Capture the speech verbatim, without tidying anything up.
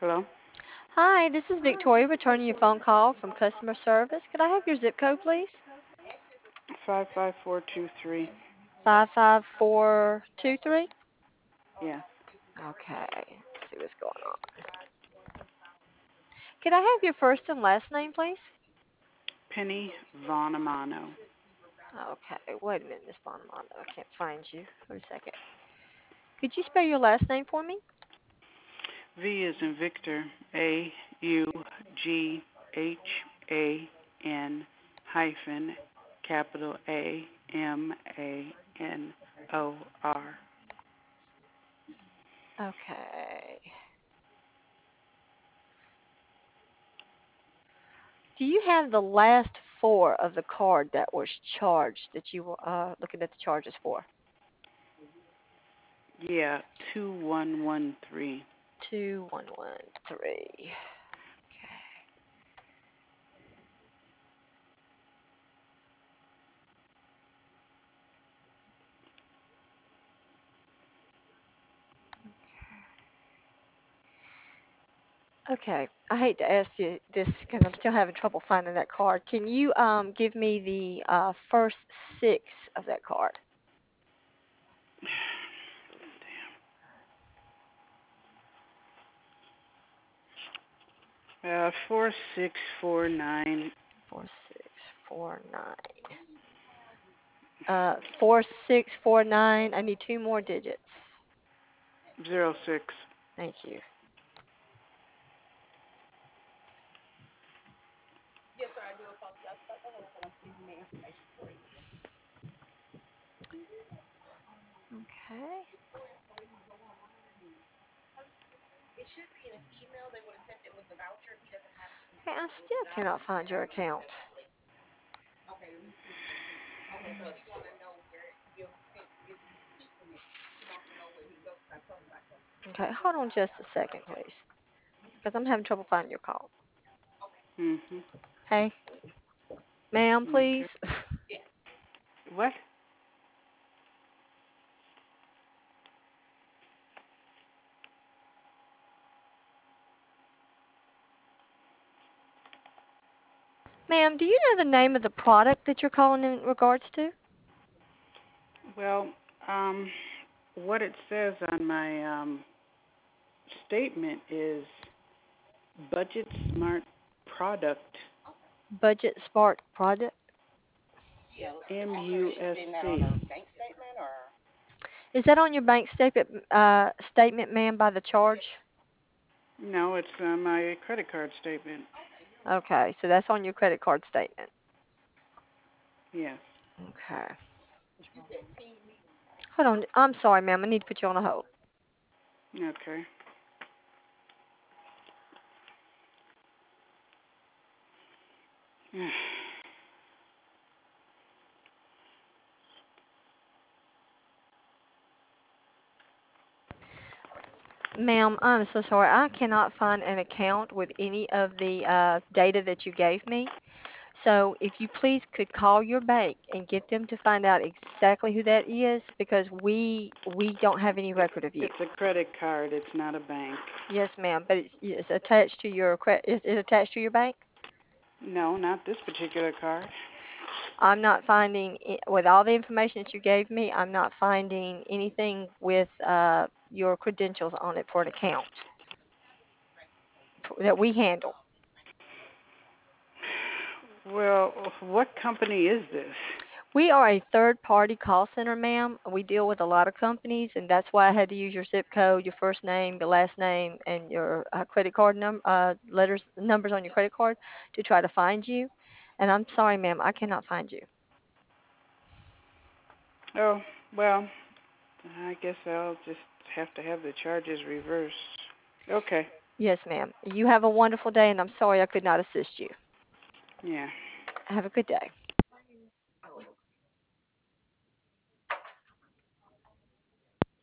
Hello? Hi, this is Victoria returning your phone call from customer service. Could I have your zip code, please? five five four two three. five five four two three? Yes. Okay, let's see what's going on. Could I have your first and last name, please? Penny Von Amano. Okay, wait a minute, Miss Bonamando. I can't find you. Wait a second. Could you spell your last name for me? V is in Victor. A U G H A N hyphen capital A M A N O R. Okay. Do you have the last four of the card that was charged that you were uh, looking at the charges for? Yeah, two one one three. two one one three. Okay. Okay, I hate to ask you this because I'm still having trouble finding that card. Can you um give me the uh, first six of that card? Uh, four six four nine Four six four nine. Uh, four six four nine. I need two more digits. zero six. Thank you. Okay. Hey, I still cannot find your account. Okay, hold on just a second, please, because I'm having trouble finding your call. Mhm. Hey, ma'am, Okay. please. What? Ma'am, do you know the name of the product that you're calling in regards to? Well, um what it says on my um statement is Budget Smart Product, Budget Smart product. M U S C. Is that on your bank statement, uh, statement, ma'am, by the charge? No, it's uh, my credit card statement. Okay, so that's on your credit card statement. Yes. Okay. Hold on. I'm sorry, ma'am. I need to put you on a hold. Okay. Ma'am, I'm so sorry. I cannot find an account with any of the uh, data that you gave me. So if you please could call your bank and get them to find out exactly who that is, because we we don't have any record of you. It's a credit card. It's not a bank. Yes, ma'am, but it's, it's attached to your credit. Is it attached to your bank? No, not this particular card. I'm not finding, i- with all the information that you gave me, I'm not finding anything with uh, your credentials on it for an account f- that we handle. Well, what company is this? We are a third-party call center, ma'am. We deal with a lot of companies, and that's why I had to use your zip code, your first name, your last name, and your uh, credit card num uh, letters, numbers on your credit card to try to find you. And I'm sorry, ma'am, I cannot find you. Oh, well, I guess I'll just have to have the charges reversed. Okay. Yes, ma'am. You have a wonderful day, and I'm sorry I could not assist you. Yeah. Have a good day.